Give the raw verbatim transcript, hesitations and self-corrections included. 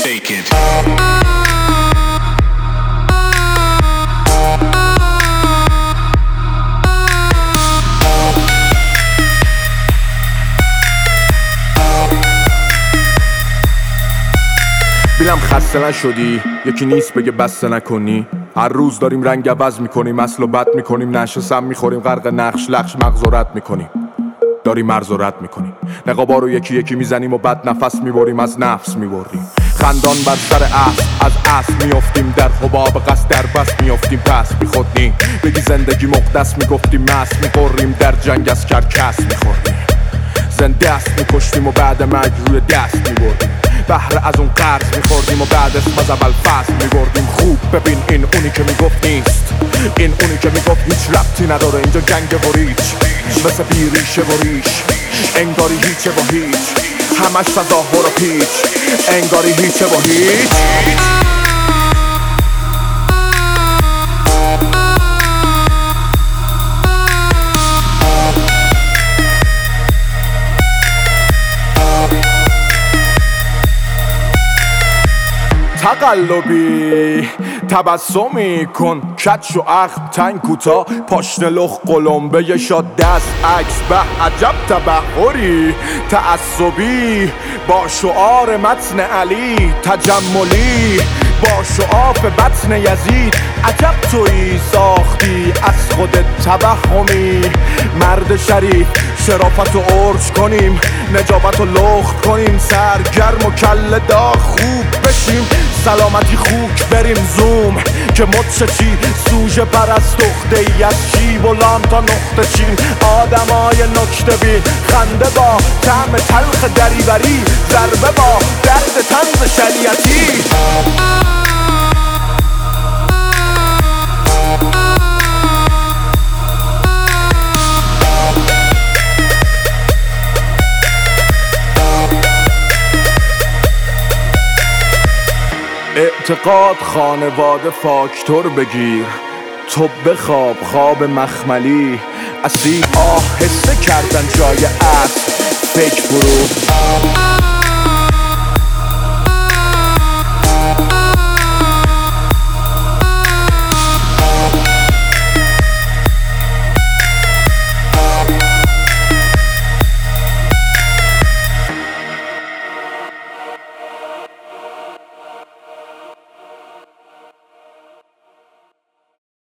Take it. بینم خسته نشدی، یکی نیست بگه بسته نکنی. هر روز داریم رنگ عوض میکنیم، اصل و بد میکنیم، نشه سم میخوریم، غرق نقش لخش مغز و رد میکنیم. داریم مرز و رد میکنیم، نقابا رو یکی یکی میزنیم و بعد نفس میبریم، از نفس میبریم. خندان بر سر اصل، از اصل میافتیم، در حباب قصد در بس میافتیم، پس بیخودنی بگی زندگی مقدس میگفتیم، مست میخوریم، در جنگ از کرکس میخوریم. زنده است میکشتیم و بعد مرگ روی دست میبردیم، بهره از اون قرض میخوردیم و بعد اسم از اول فصل میبردیم. خوب ببین این اونی که میگفت نیست، این اونی که میگفت هیچ ربطی نداره، اینجا جنگ و ریچ، مثل بیریشه و ریش، انگاری هیچه و هیچ، همش تظاهر و پیچ، انگاری هیچه و هیچ. تقلبی تبسمی کن، کچ و اخم تنگ کوتا، پاشنه لخ قلمبه ی شاد دست عکس، به عجب تبحری تعصبی با شعار متن علی، تجملی با شعاف بطن یزید. عجب تویی ساختی از خود توهمی، مرد شریف شرافت و عرج کنیم، نجابت و لخت کنیم، سرگرم و کله داغ خوب بشیم، سلامتی خوک بریم زوم که مچ چی سوژه پرست اخته ای از شیب و لام تا نقطه چین. آدمای نکته بین، خنده با طعم تلخ دریوری، ضربه با درد طنز شریعتی. اعتقاد خانواده فاکتور بگیر، تو بخواب خواب مخملی، اسیر آهسته کردن جای اصل فکر برو.